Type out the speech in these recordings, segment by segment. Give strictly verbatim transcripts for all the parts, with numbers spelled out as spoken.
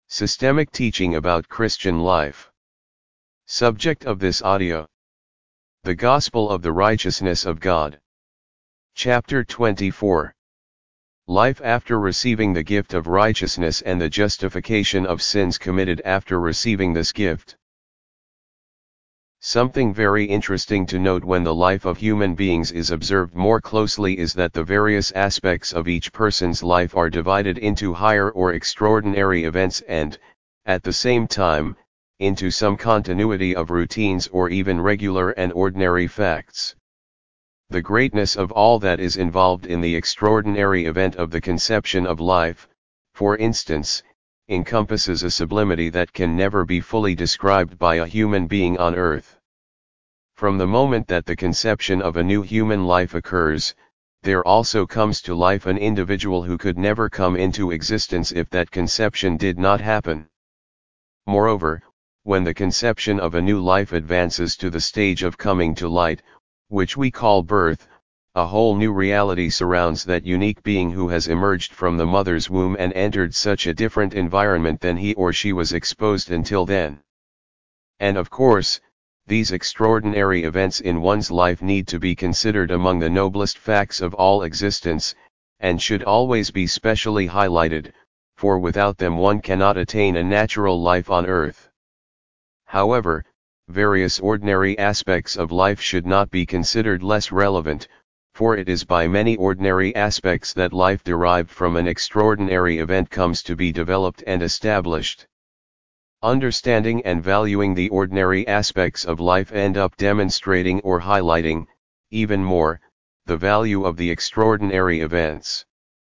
Systemic teaching about Christian life. Subject of this audio: the Gospel of the Righteousness of God. Chapter twenty-four. Life after receiving the gift of righteousness and the justification of sins committed after receiving this gift. Something very interesting to note when the life of human beings is observed more closely is that the various aspects of each person's life are divided into higher or extraordinary events and, at the same time, into some continuity of routines or even regular and ordinary facts. The greatness of all that is involved in the extraordinary event of the conception of life, for instance, encompasses a sublimity that can never be fully described by a human being on earth. From the moment that the conception of a new human life occurs, there also comes to life an individual who could never come into existence if that conception did not happen. Moreover, when the conception of a new life advances to the stage of coming to light, which we call birth, a whole new reality surrounds that unique being who has emerged from the mother's womb and entered such a different environment than he or she was exposed until then. And of course, these extraordinary events in one's life need to be considered among the noblest facts of all existence, and should always be specially highlighted, for without them one cannot attain a natural life on earth. However, various ordinary aspects of life should not be considered less relevant, for it is by many ordinary aspects that life derived from an extraordinary event comes to be developed and established. Understanding and valuing the ordinary aspects of life end up demonstrating or highlighting, even more, the value of the extraordinary events.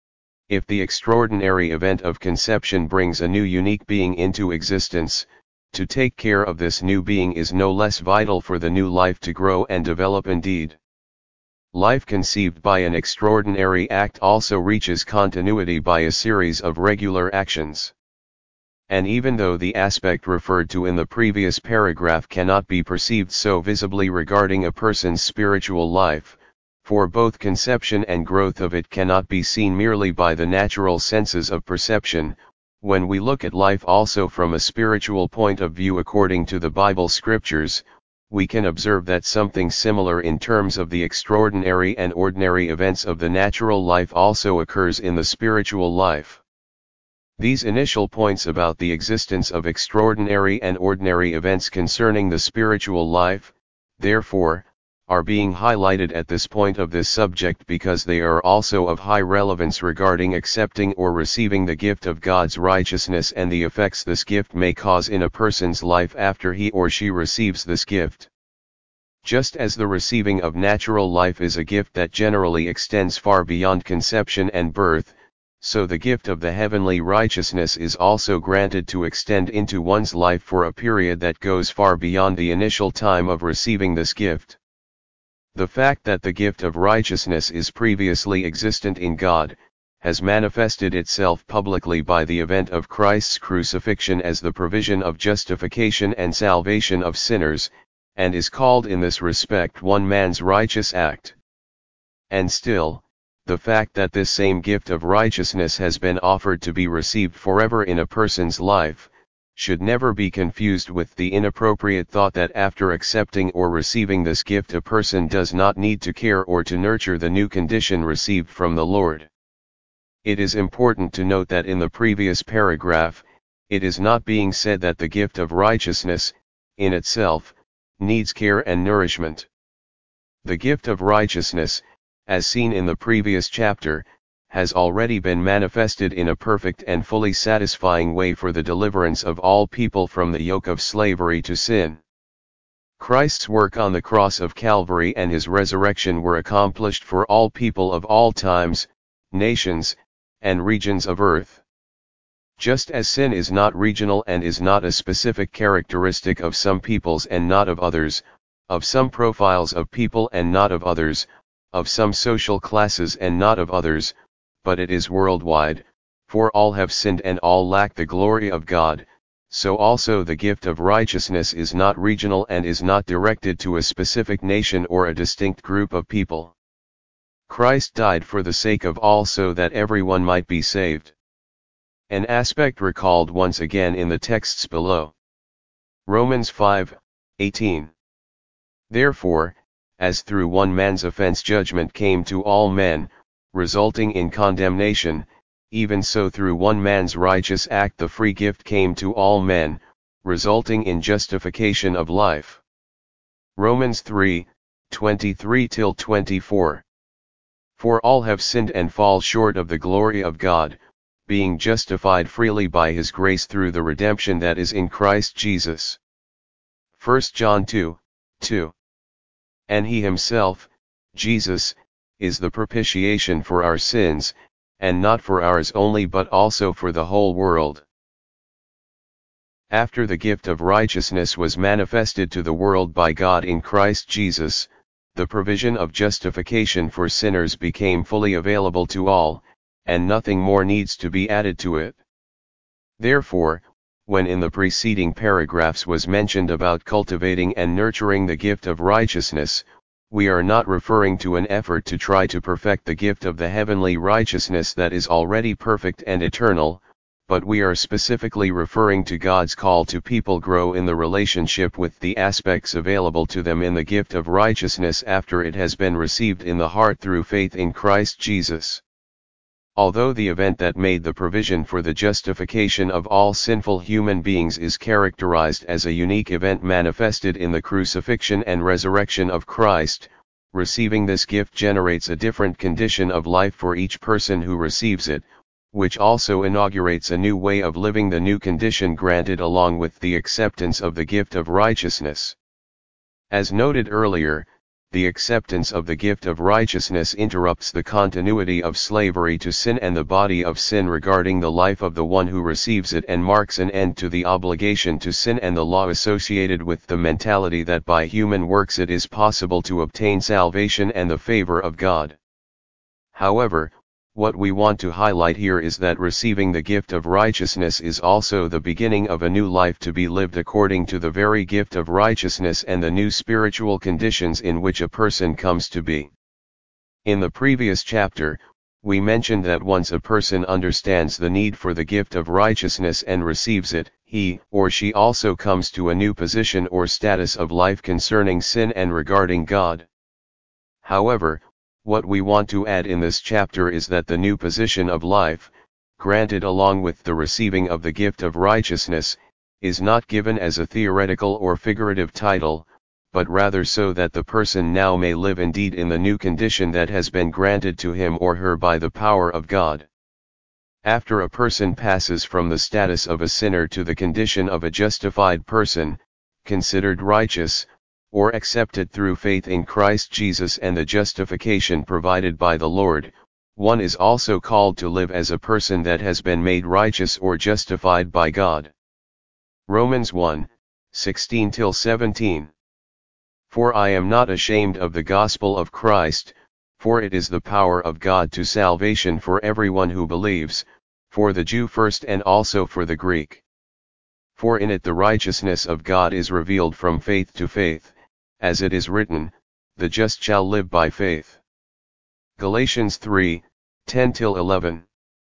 If the extraordinary event of conception brings a new unique being into existence, to take care of this new being is no less vital for the new life to grow and develop indeed. Life conceived by an extraordinary act also reaches continuity by a series of regular actions. And even though the aspect referred to in the previous paragraph cannot be perceived so visibly regarding a person's spiritual life, for both conception and growth of it cannot be seen merely by the natural senses of perception, when we look at life also from a spiritual point of view according to the Bible scriptures, we can observe that something similar in terms of the extraordinary and ordinary events of the natural life also occurs in the spiritual life. These initial points about the existence of extraordinary and ordinary events concerning the spiritual life, therefore, are being highlighted at this point of this subject because they are also of high relevance regarding accepting or receiving the gift of God's righteousness and the effects this gift may cause in a person's life after he or she receives this gift. Just as the receiving of natural life is a gift that generally extends far beyond conception and birth, so the gift of the heavenly righteousness is also granted to extend into one's life for a period that goes far beyond the initial time of receiving this gift. The fact that the gift of righteousness is previously existent in God, has manifested itself publicly by the event of Christ's crucifixion as the provision of justification and salvation of sinners, and is called in this respect one man's righteous act. And still, the fact that this same gift of righteousness has been offered to be received forever in a person's life, should never be confused with the inappropriate thought that after accepting or receiving this gift a person does not need to care or to nurture the new condition received from the Lord. It is important to note that in the previous paragraph, it is not being said that the gift of righteousness, in itself, needs care and nourishment. The gift of righteousness, as seen in the previous chapter, has already been manifested in a perfect and fully satisfying way for the deliverance of all people from the yoke of slavery to sin. Christ's work on the cross of Calvary and his resurrection were accomplished for all people of all times, nations, and regions of earth. Just as sin is not regional and is not a specific characteristic of some peoples and not of others, of some profiles of people and not of others, of some social classes and not of others, but it is worldwide, for all have sinned and all lack the glory of God, so also the gift of righteousness is not regional and is not directed to a specific nation or a distinct group of people. Christ died for the sake of all so that everyone might be saved. An aspect recalled once again in the texts below. Romans five, eighteen. Therefore, as through one man's offense judgment came to all men, resulting in condemnation, even so through one man's righteous act the free gift came to all men, resulting in justification of life. Romans three, twenty-three till twenty-four. For all have sinned and fall short of the glory of God, being justified freely by his grace through the redemption that is in Christ Jesus. First John two, two. And he himself, Jesus, is the propitiation for our sins, and not for ours only but also for the whole world. After the gift of righteousness was manifested to the world by God in Christ Jesus, the provision of justification for sinners became fully available to all, and nothing more needs to be added to it. Therefore, when in the preceding paragraphs was mentioned about cultivating and nurturing the gift of righteousness, we are not referring to an effort to try to perfect the gift of the heavenly righteousness that is already perfect and eternal, but we are specifically referring to God's call to people grow in the relationship with the aspects available to them in the gift of righteousness after it has been received in the heart through faith in Christ Jesus. Although the event that made the provision for the justification of all sinful human beings is characterized as a unique event manifested in the crucifixion and resurrection of Christ, receiving this gift generates a different condition of life for each person who receives it, which also inaugurates a new way of living, the new condition granted along with the acceptance of the gift of righteousness. As noted earlier, the acceptance of the gift of righteousness interrupts the continuity of slavery to sin and the body of sin regarding the life of the one who receives it, and marks an end to the obligation to sin and the law associated with the mentality that by human works it is possible to obtain salvation and the favor of God. However, what we want to highlight here is that receiving the gift of righteousness is also the beginning of a new life to be lived according to the very gift of righteousness and the new spiritual conditions in which a person comes to be. In the previous chapter, we mentioned that once a person understands the need for the gift of righteousness and receives it, he or she also comes to a new position or status of life concerning sin and regarding God. However, what we want to add in this chapter is that the new position of life, granted along with the receiving of the gift of righteousness, is not given as a theoretical or figurative title, but rather so that the person now may live indeed in the new condition that has been granted to him or her by the power of God. After a person passes from the status of a sinner to the condition of a justified person, considered righteous, or accepted through faith in Christ Jesus and the justification provided by the Lord, one is also called to live as a person that has been made righteous or justified by God. Romans one, sixteen till seventeen. For I am not ashamed of the gospel of Christ, for it is the power of God to salvation for everyone who believes, for the Jew first and also for the Greek. For in it the righteousness of God is revealed from faith to faith, as it is written, the just shall live by faith. Galatians three, ten till eleven.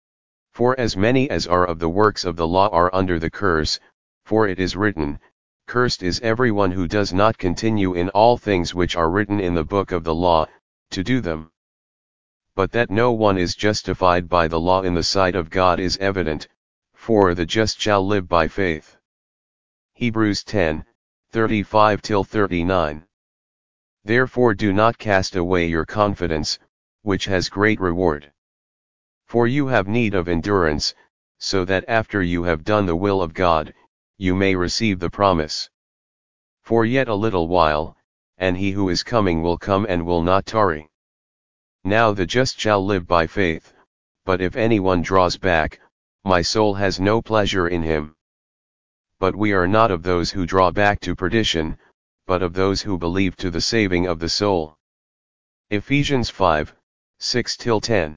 For as many as are of the works of the law are under the curse, for it is written, cursed is everyone who does not continue in all things which are written in the book of the law, to do them. But that no one is justified by the law in the sight of God is evident, for the just shall live by faith. Hebrews ten, thirty-five till thirty-nine. Therefore do not cast away your confidence, which has great reward. For you have need of endurance, so that after you have done the will of God, you may receive the promise. For yet a little while, and he who is coming will come and will not tarry. Now the just shall live by faith, but if anyone draws back, my soul has no pleasure in him. But we are not of those who draw back to perdition, but of those who believe to the saving of the soul. Ephesians five, six till ten.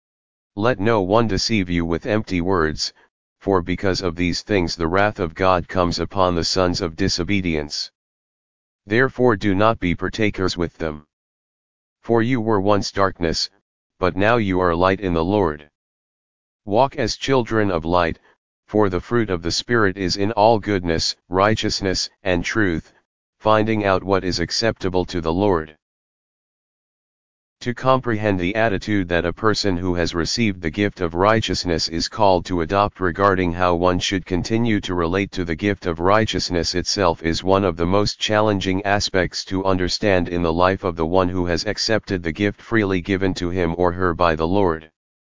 Let no one deceive you with empty words, for because of these things the wrath of God comes upon the sons of disobedience. Therefore do not be partakers with them. For you were once darkness, but now you are light in the Lord. Walk as children of light, for the fruit of the Spirit is in all goodness, righteousness, and truth, finding out what is acceptable to the Lord. To comprehend the attitude that a person who has received the gift of righteousness is called to adopt regarding how one should continue to relate to the gift of righteousness itself is one of the most challenging aspects to understand in the life of the one who has accepted the gift freely given to him or her by the Lord.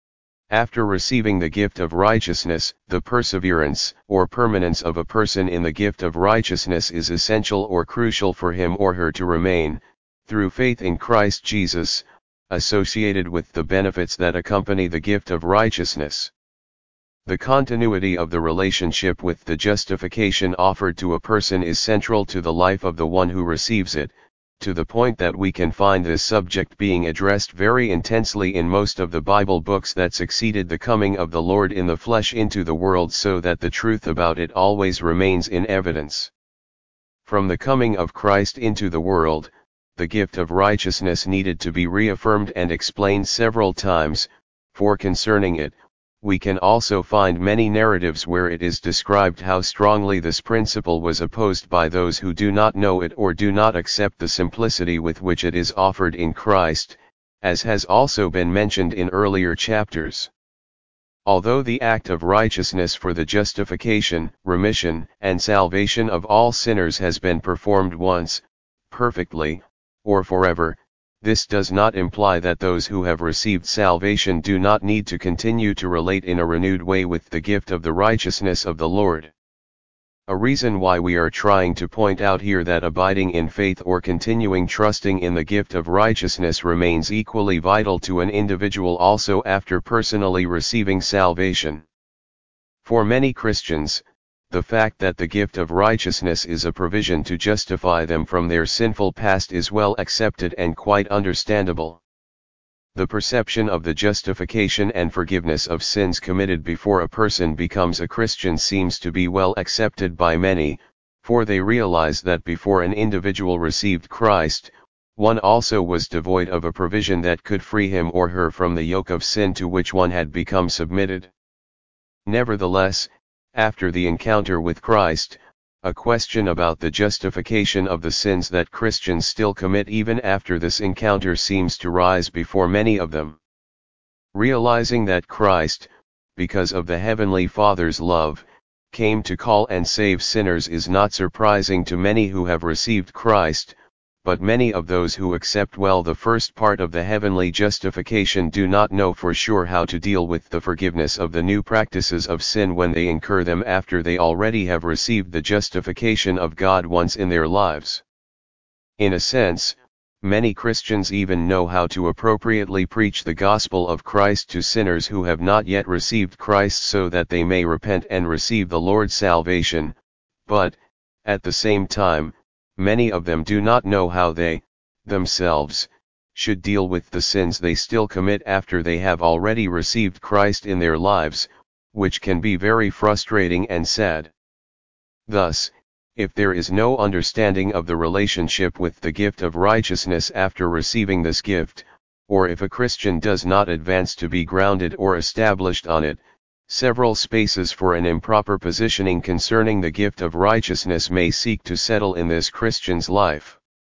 After receiving the gift of righteousness, the perseverance or permanence of a person in the gift of righteousness is essential or crucial for him or her to remain, through faith in Christ Jesus, associated with the benefits that accompany the gift of righteousness. The continuity of the relationship with the justification offered to a person is central to the life of the one who receives it, to the point that we can find this subject being addressed very intensely in most of the Bible books that succeeded the coming of the Lord in the flesh into the world, so that the truth about it always remains in evidence. From the coming of Christ into the world, the gift of righteousness needed to be reaffirmed and explained several times, for concerning it, we can also find many narratives where it is described how strongly this principle was opposed by those who do not know it or do not accept the simplicity with which it is offered in Christ, as has also been mentioned in earlier chapters. Although the act of righteousness for the justification, remission, and salvation of all sinners has been performed once, perfectly, or forever, this does not imply that those who have received salvation do not need to continue to relate in a renewed way with the gift of the righteousness of the Lord. A reason why we are trying to point out here that abiding in faith or continuing trusting in the gift of righteousness remains equally vital to an individual also after personally receiving salvation. For many Christians, the fact that the gift of righteousness is a provision to justify them from their sinful past is well accepted and quite understandable. The perception of the justification and forgiveness of sins committed before a person becomes a Christian seems to be well accepted by many, for they realize that before an individual received Christ, one also was devoid of a provision that could free him or her from the yoke of sin to which one had become submitted. Nevertheless, after the encounter with Christ, a question about the justification of the sins that Christians still commit even after this encounter seems to rise before many of them. Realizing that Christ, because of the Heavenly Father's love, came to call and save sinners is not surprising to many who have received Christ, but many of those who accept well the first part of the heavenly justification do not know for sure how to deal with the forgiveness of the new practices of sin when they incur them after they already have received the justification of God once in their lives. In a sense, many Christians even know how to appropriately preach the gospel of Christ to sinners who have not yet received Christ so that they may repent and receive the Lord's salvation, but, at the same time, many of them do not know how they, themselves, should deal with the sins they still commit after they have already received Christ in their lives, which can be very frustrating and sad. Thus, if there is no understanding of the relationship with the gift of righteousness after receiving this gift, or if a Christian does not advance to be grounded or established on it, several spaces for an improper positioning concerning the gift of righteousness may seek to settle in this Christian's life.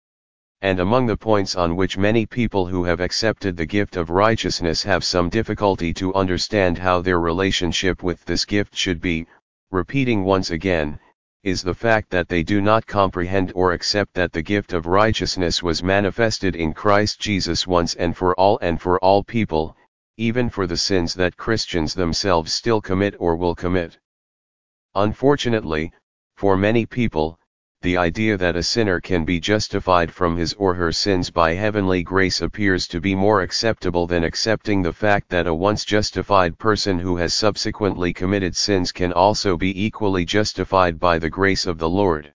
And among the points on which many people who have accepted the gift of righteousness have some difficulty to understand how their relationship with this gift should be, repeating once again, is the fact that they do not comprehend or accept that the gift of righteousness was manifested in Christ Jesus once and for all and for all people, even for the sins that Christians themselves still commit or will commit. Unfortunately, for many people, the idea that a sinner can be justified from his or her sins by heavenly grace appears to be more acceptable than accepting the fact that a once justified person who has subsequently committed sins can also be equally justified by the grace of the Lord.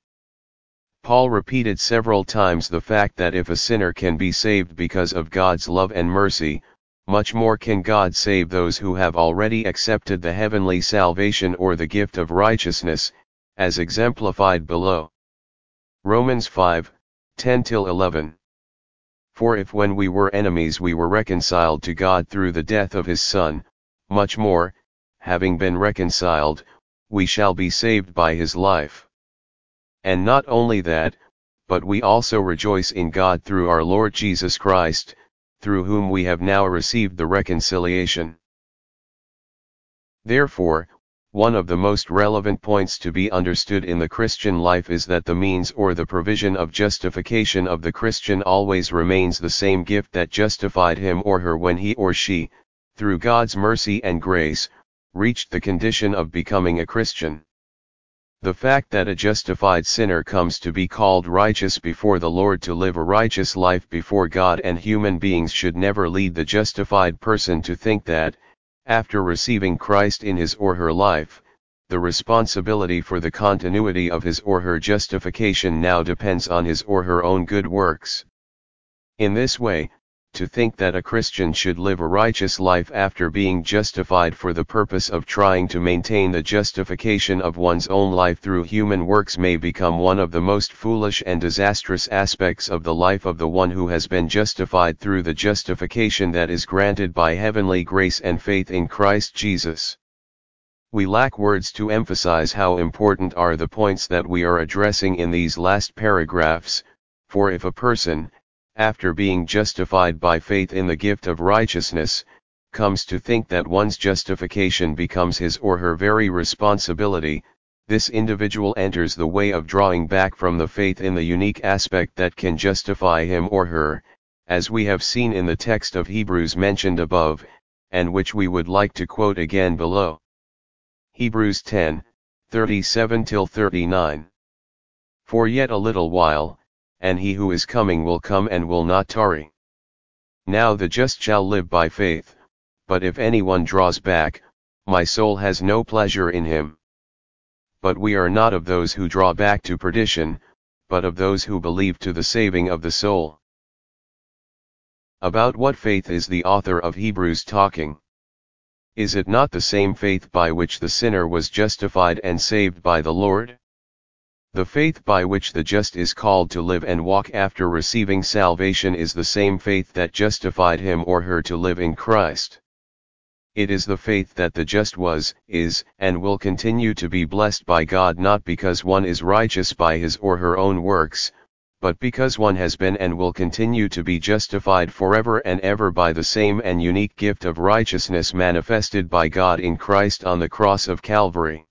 Paul repeated several times the fact that if a sinner can be saved because of God's love and mercy, much more can God save those who have already accepted the heavenly salvation or the gift of righteousness, as exemplified below. Romans five, ten to eleven. For if when we were enemies we were reconciled to God through the death of his Son, much more, having been reconciled, we shall be saved by his life. And not only that, but we also rejoice in God through our Lord Jesus Christ, through whom we have now received the reconciliation. Therefore, one of the most relevant points to be understood in the Christian life is that the means or the provision of justification of the Christian always remains the same gift that justified him or her when he or she, through God's mercy and grace, reached the condition of becoming a Christian. The fact that a justified sinner comes to be called righteous before the Lord to live a righteous life before God and human beings should never lead the justified person to think that, after receiving Christ in his or her life, the responsibility for the continuity of his or her justification now depends on his or her own good works. In this way, to think that a Christian should live a righteous life after being justified for the purpose of trying to maintain the justification of one's own life through human works may become one of the most foolish and disastrous aspects of the life of the one who has been justified through the justification that is granted by heavenly grace and faith in Christ Jesus. We lack words to emphasize how important are the points that we are addressing in these last paragraphs, for if a person, after being justified by faith in the gift of righteousness, comes to think that one's justification becomes his or her very responsibility, this individual enters the way of drawing back from the faith in the unique aspect that can justify him or her, as we have seen in the text of Hebrews mentioned above, and which we would like to quote again below. Hebrews ten, thirty-seven till thirty-nine. For yet a little while, and he who is coming will come and will not tarry. Now the just shall live by faith, but if anyone draws back, my soul has no pleasure in him. But we are not of those who draw back to perdition, but of those who believe to the saving of the soul. About what faith is the author of Hebrews talking? Is it not the same faith by which the sinner was justified and saved by the Lord? The faith by which the just is called to live and walk after receiving salvation is the same faith that justified him or her to live in Christ. It is the faith that the just was, is, and will continue to be blessed by God not because one is righteous by his or her own works, but because one has been and will continue to be justified forever and ever by the same and unique gift of righteousness manifested by God in Christ on the cross of Calvary.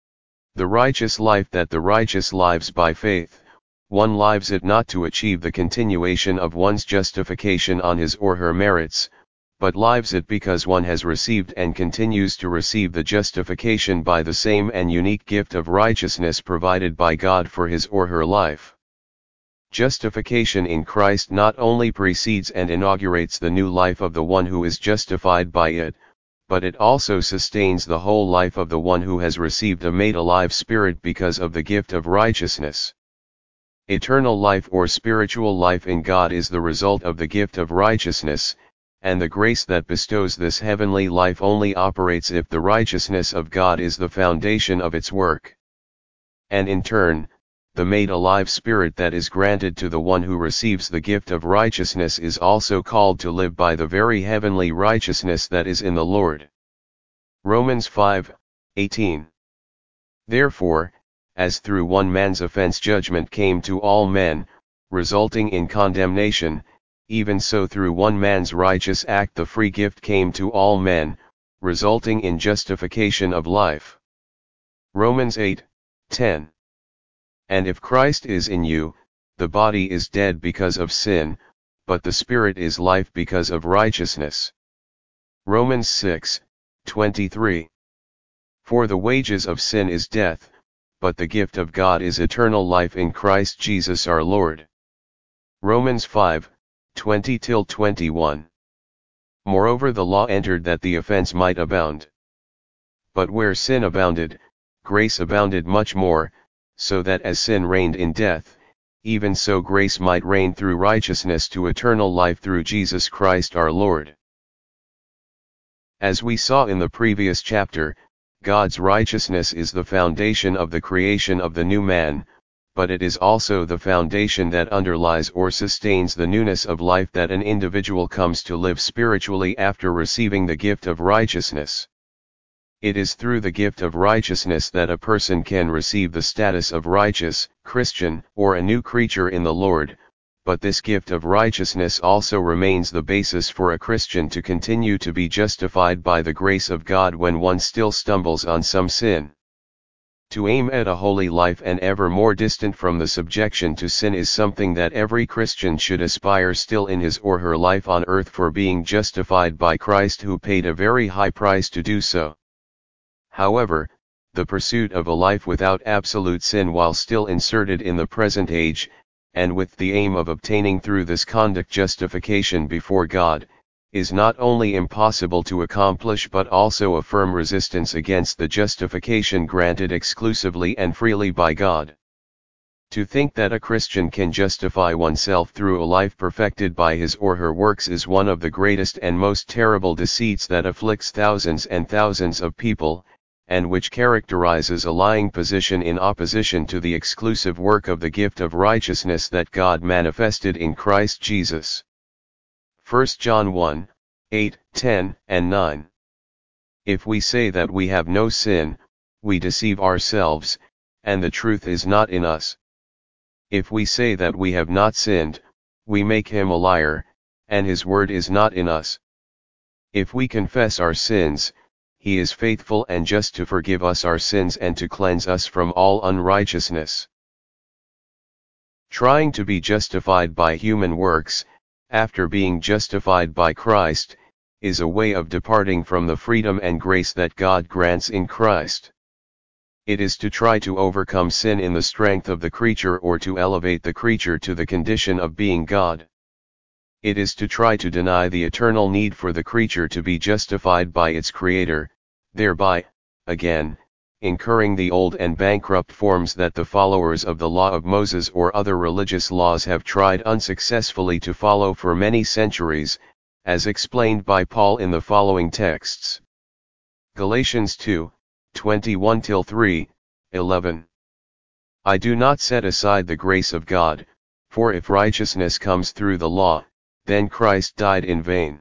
The righteous life that the righteous lives by faith, one lives it not to achieve the continuation of one's justification on his or her merits, but lives it because one has received and continues to receive the justification by the same and unique gift of righteousness provided by God for his or her life. Justification in Christ not only precedes and inaugurates the new life of the one who is justified by it, but it also sustains the whole life of the one who has received a made-alive spirit because of the gift of righteousness. Eternal life or spiritual life in God is the result of the gift of righteousness, and the grace that bestows this heavenly life only operates if the righteousness of God is the foundation of its work. And in turn, the made-alive spirit that is granted to the one who receives the gift of righteousness is also called to live by the very heavenly righteousness that is in the Lord. Romans five, eighteen. Therefore, as through one man's offense judgment came to all men, resulting in condemnation, even so through one man's righteous act the free gift came to all men, resulting in justification of life. Romans eight, ten. And if Christ is in you, the body is dead because of sin, but the spirit is life because of righteousness. Romans six, twenty-three. For the wages of sin is death, but the gift of God is eternal life in Christ Jesus our Lord. Romans five, twenty till twenty-one. Moreover the law entered that the offense might abound. But where sin abounded, grace abounded much more, so that as sin reigned in death, even so grace might reign through righteousness to eternal life through Jesus Christ our Lord. As we saw in the previous chapter, God's righteousness is the foundation of the creation of the new man, but it is also the foundation that underlies or sustains the newness of life that an individual comes to live spiritually after receiving the gift of righteousness. It is through the gift of righteousness that a person can receive the status of righteous, Christian, or a new creature in the Lord, but this gift of righteousness also remains the basis for a Christian to continue to be justified by the grace of God when one still stumbles on some sin. To aim at a holy life and ever more distant from the subjection to sin is something that every Christian should aspire still in his or her life on earth, for being justified by Christ who paid a very high price to do so. However, the pursuit of a life without absolute sin while still inserted in the present age, and with the aim of obtaining through this conduct justification before God, is not only impossible to accomplish but also a firm resistance against the justification granted exclusively and freely by God. To think that a Christian can justify oneself through a life perfected by his or her works is one of the greatest and most terrible deceits that afflicts thousands and thousands of people, and which characterizes a lying position in opposition to the exclusive work of the gift of righteousness that God manifested in Christ Jesus. First John one, eight, ten, and nine. If we say that we have no sin, we deceive ourselves, and the truth is not in us. If we say that we have not sinned, we make him a liar, and his word is not in us. If we confess our sins, he is faithful and just to forgive us our sins and to cleanse us from all unrighteousness. Trying to be justified by human works, after being justified by Christ, is a way of departing from the freedom and grace that God grants in Christ. It is to try to overcome sin in the strength of the creature or to elevate the creature to the condition of being God. It is to try to deny the eternal need for the creature to be justified by its Creator, thereby, again, incurring the old and bankrupt forms that the followers of the law of Moses or other religious laws have tried unsuccessfully to follow for many centuries, as explained by Paul in the following texts. Galatians two, twenty-one to three, eleven. I do not set aside the grace of God, for if righteousness comes through the law, then Christ died in vain.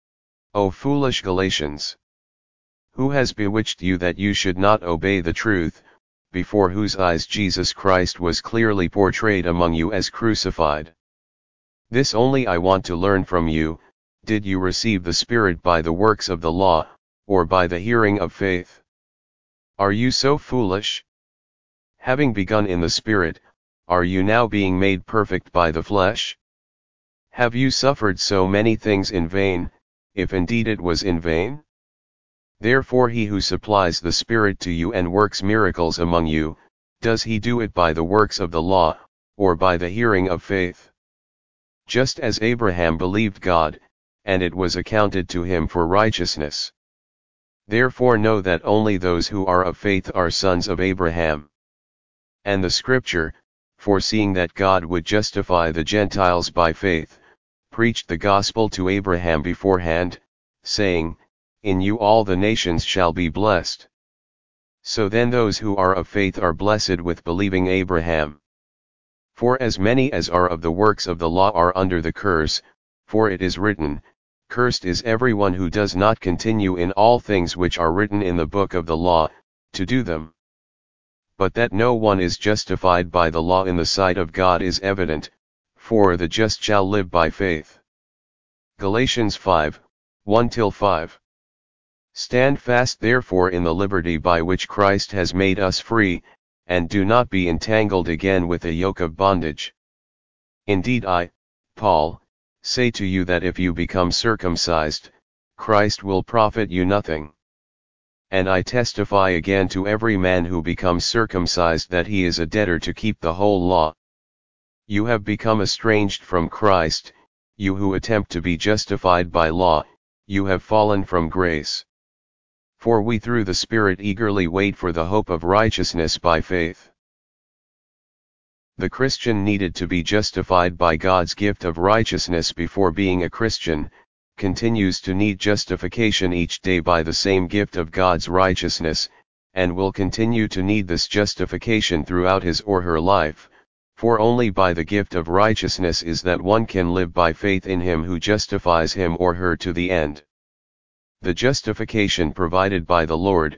O foolish Galatians! Who has bewitched you that you should not obey the truth, before whose eyes Jesus Christ was clearly portrayed among you as crucified? This only I want to learn from you: did you receive the Spirit by the works of the law, or by the hearing of faith? Are you so foolish? Having begun in the Spirit, are you now being made perfect by the flesh? Have you suffered so many things in vain, if indeed it was in vain? Therefore he who supplies the Spirit to you and works miracles among you, does he do it by the works of the law, or by the hearing of faith? Just as Abraham believed God, and it was accounted to him for righteousness. Therefore know that only those who are of faith are sons of Abraham. And the Scripture, foreseeing that God would justify the Gentiles by faith, preached the gospel to Abraham beforehand, saying, in you all the nations shall be blessed. So then those who are of faith are blessed with believing Abraham. For as many as are of the works of the law are under the curse, for it is written, cursed is everyone who does not continue in all things which are written in the book of the law, to do them. But that no one is justified by the law in the sight of God is evident, for the just shall live by faith. Galatians five, one to five. Stand fast therefore in the liberty by which Christ has made us free, and do not be entangled again with a yoke of bondage. Indeed I, Paul, say to you that if you become circumcised, Christ will profit you nothing. And I testify again to every man who becomes circumcised that he is a debtor to keep the whole law. You have become estranged from Christ, you who attempt to be justified by law, you have fallen from grace. For we through the Spirit eagerly wait for the hope of righteousness by faith. The Christian needed to be justified by God's gift of righteousness before being a Christian, continues to need justification each day by the same gift of God's righteousness, and will continue to need this justification throughout his or her life, for only by the gift of righteousness is that one can live by faith in him who justifies him or her to the end. The justification provided by the Lord,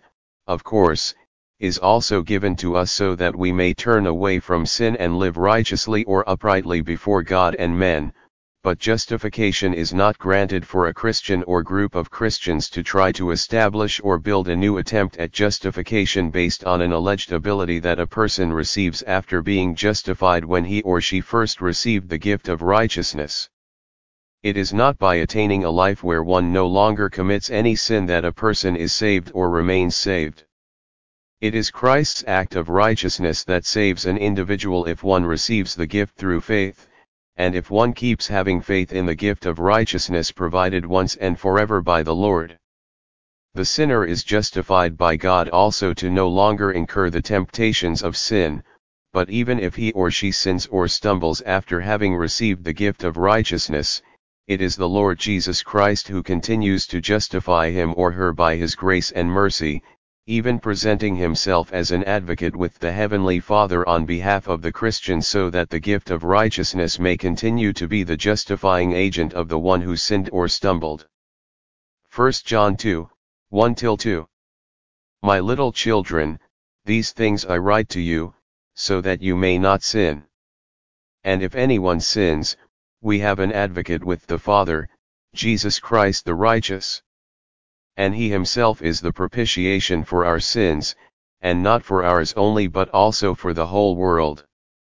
of course, is also given to us so that we may turn away from sin and live righteously or uprightly before God and men, but justification is not granted for a Christian or group of Christians to try to establish or build a new attempt at justification based on an alleged ability that a person receives after being justified when he or she first received the gift of righteousness. It is not by attaining a life where one no longer commits any sin that a person is saved or remains saved. It is Christ's act of righteousness that saves an individual if one receives the gift through faith, and if one keeps having faith in the gift of righteousness provided once and forever by the Lord. The sinner is justified by God also to no longer incur the temptations of sin, but even if he or she sins or stumbles after having received the gift of righteousness, it is the Lord Jesus Christ who continues to justify him or her by his grace and mercy, even presenting himself as an advocate with the Heavenly Father on behalf of the Christian so that the gift of righteousness may continue to be the justifying agent of the one who sinned or stumbled. First John two, one to two. My little children, these things I write to you, so that you may not sin. And if anyone sins, we have an advocate with the Father, Jesus Christ the righteous. And he himself is the propitiation for our sins, and not for ours only but also for the whole world.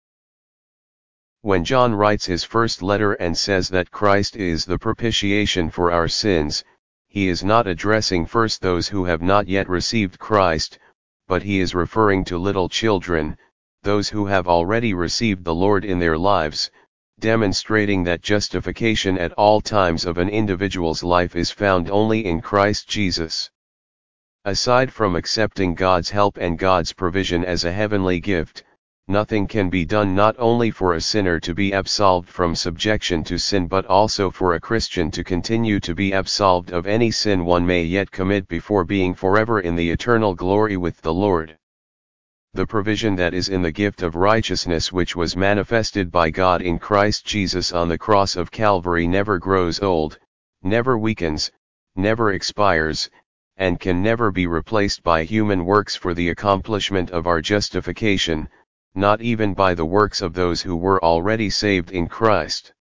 When John writes his first letter and says that Christ is the propitiation for our sins, he is not addressing first those who have not yet received Christ, but he is referring to little children, those who have already received the Lord in their lives, demonstrating that justification at all times of an individual's life is found only in Christ Jesus. Aside from accepting God's help and God's provision as a heavenly gift, nothing can be done not only for a sinner to be absolved from subjection to sin but also for a Christian to continue to be absolved of any sin one may yet commit before being forever in the eternal glory with the Lord. The provision that is in the gift of righteousness which was manifested by God in Christ Jesus on the cross of Calvary never grows old, never weakens, never expires, and can never be replaced by human works for the accomplishment of our justification, not even by the works of those who were already saved in Christ.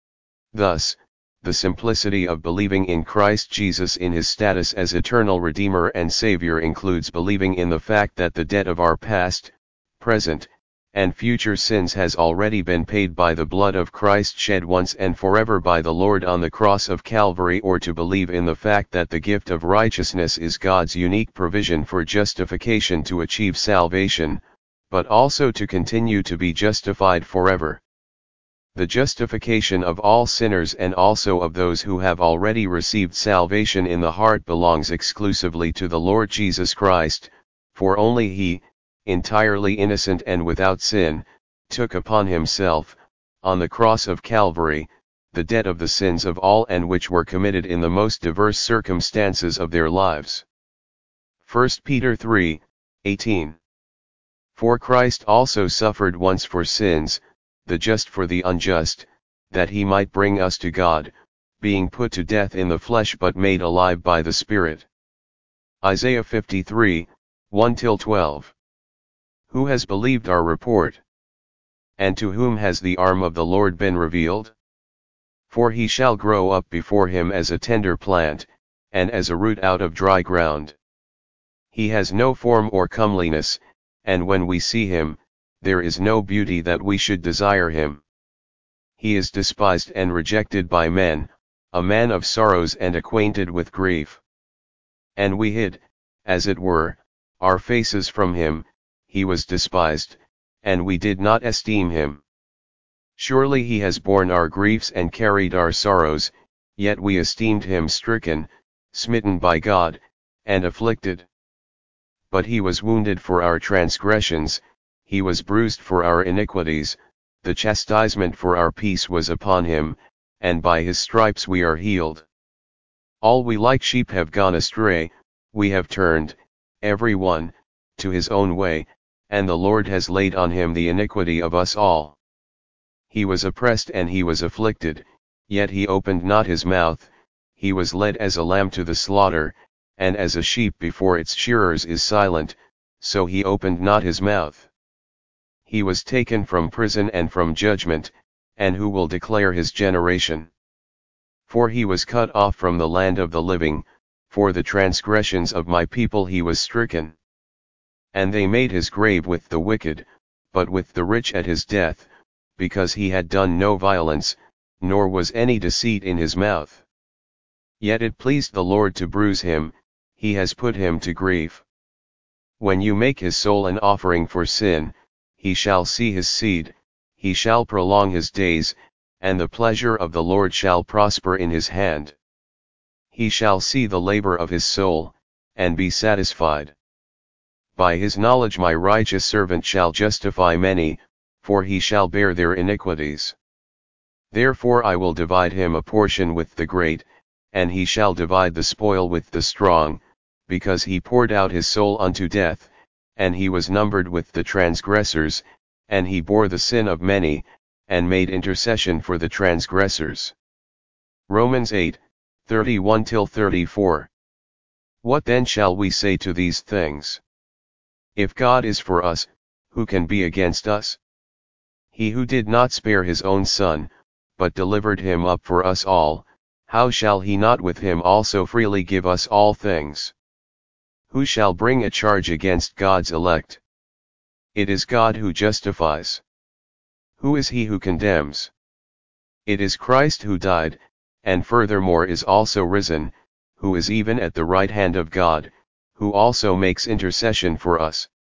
Thus, the simplicity of believing in Christ Jesus in his status as eternal Redeemer and Savior includes believing in the fact that the debt of our past, present, and future sins has already been paid by the blood of Christ shed once and forever by the Lord on the cross of Calvary, or to believe in the fact that the gift of righteousness is God's unique provision for justification to achieve salvation, but also to continue to be justified forever. The justification of all sinners and also of those who have already received salvation in the heart belongs exclusively to the Lord Jesus Christ, for only he, entirely innocent and without sin, took upon himself, on the cross of Calvary, the debt of the sins of all and which were committed in the most diverse circumstances of their lives. First Peter three, eighteen. For Christ also suffered once for sins, the just for the unjust, that he might bring us to God, being put to death in the flesh but made alive by the Spirit. Isaiah fifty-three, one to twelve. Who has believed our report? And to whom has the arm of the Lord been revealed? For he shall grow up before him as a tender plant, and as a root out of dry ground. He has no form or comeliness, and when we see him, there is no beauty that we should desire him. He is despised and rejected by men, a man of sorrows and acquainted with grief. And we hid, as it were, our faces from him. He was despised, and we did not esteem him. Surely he has borne our griefs and carried our sorrows, yet we esteemed him stricken, smitten by God, and afflicted. But he was wounded for our transgressions, he was bruised for our iniquities, the chastisement for our peace was upon him, and by his stripes we are healed. All we like sheep have gone astray, we have turned, every one, to his own way, and the Lord has laid on him the iniquity of us all. He was oppressed and he was afflicted, yet he opened not his mouth. He was led as a lamb to the slaughter, and as a sheep before its shearers is silent, so he opened not his mouth. He was taken from prison and from judgment, and who will declare his generation? For he was cut off from the land of the living, for the transgressions of my people he was stricken. And they made his grave with the wicked, but with the rich at his death, because he had done no violence, nor was any deceit in his mouth. Yet it pleased the Lord to bruise him, he has put him to grief. When you make his soul an offering for sin, he shall see his seed, he shall prolong his days, and the pleasure of the Lord shall prosper in his hand. He shall see the labor of his soul, and be satisfied. By his knowledge my righteous servant shall justify many, for he shall bear their iniquities. Therefore I will divide him a portion with the great, and he shall divide the spoil with the strong, because he poured out his soul unto death, and he was numbered with the transgressors, and he bore the sin of many, and made intercession for the transgressors. Romans eight, thirty-one till thirty-four. What then shall we say to these things? If God is for us, who can be against us? He who did not spare his own Son, but delivered him up for us all, how shall he not with him also freely give us all things? Who shall bring a charge against God's elect? It is God who justifies. Who is he who condemns? It is Christ who died, and furthermore is also risen, who is even at the right hand of God, who also makes intercession for us.